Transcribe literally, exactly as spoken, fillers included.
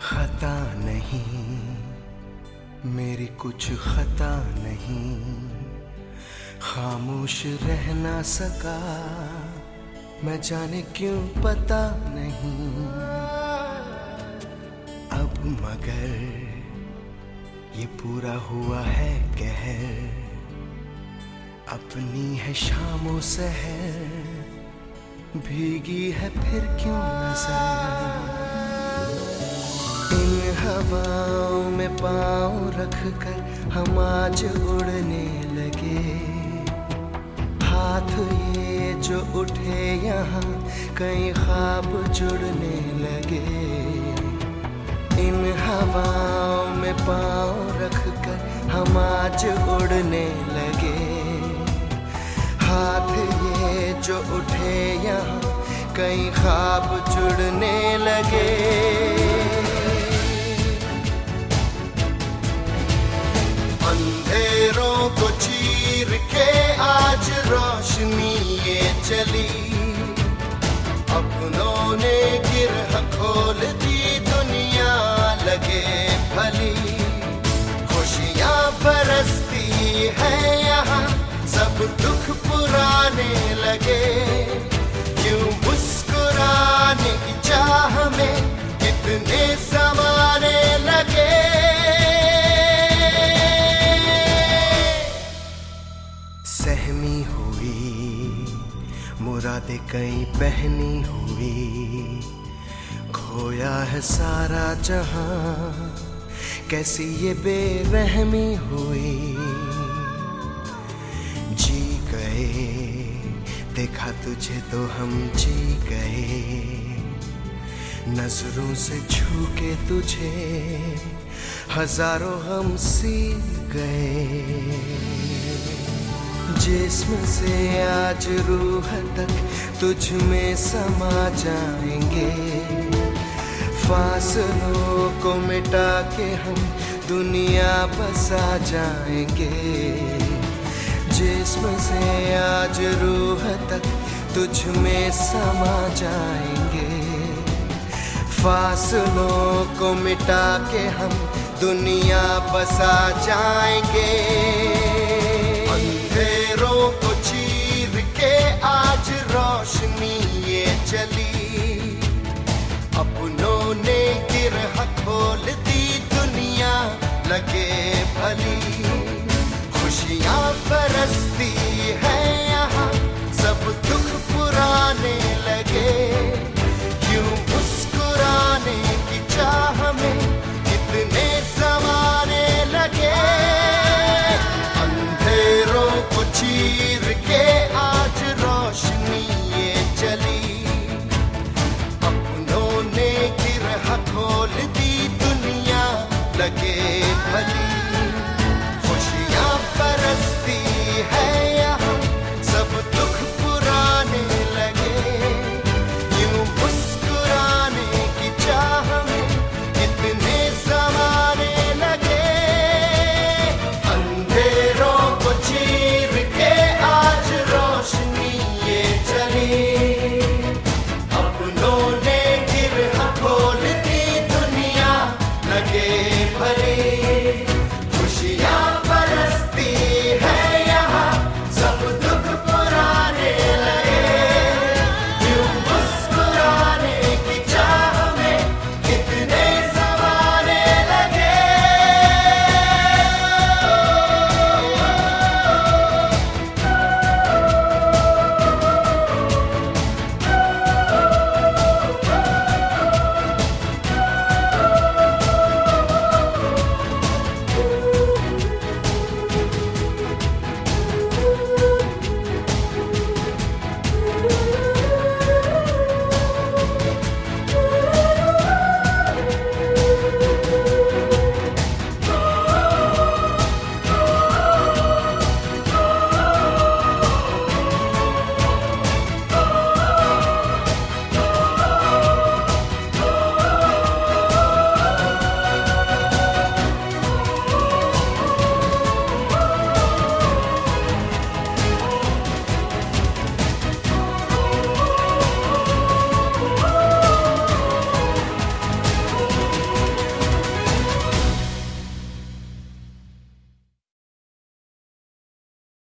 खता नहीं, मेरी कुछ खता नहीं, खामोश रह ना सका मैं, जाने क्यों पता नहीं। अब मगर ये पूरा हुआ है कहर, अपनी है शामों सहर, भीगी है फिर क्यों नजर। इन हवाओं में पाँव रख कर हम आज उड़ने लगे, हाथ ये जो उठे यहाँ कई ख्वाब जुड़ने लगे। इन हवाओं में पाँव रख कर हम आज उड़ने लगे, हाथ ये जो उठे यहाँ कई ख्वाब जुड़ने लगे। अंधेरों को चीर के आज रोशनी ये चली, अपनों ने गिरह खोल दी दुनिया लगे भली। खुशियाँ बरसती है यहाँ सब दुख पुराने लगे, क्यों मुस्कुराने की चाह में कितने ज़माने लगे। सहमी हुई मुरादे कई बहनी हुई, खोया है सारा जहां कैसी ये बेरहमी हुई। जी गए देखा तुझे तो हम जी गए, नजरों से छू के तुझे हजारों हम सी गए। जिस्म से आज रूह तक तुझ में समा जाएंगे, फासलों को मिटा के हम दुनिया बसा जाएंगे। जिस्म से आज रूह तक तुझ में समा जाएंगे, फासलों को मिटा के हम दुनिया बसा जाएंगे। अंधेरों को चीर के आज रोशनी ये चली, अपनों ने गिरह खोल दी दुनिया लगे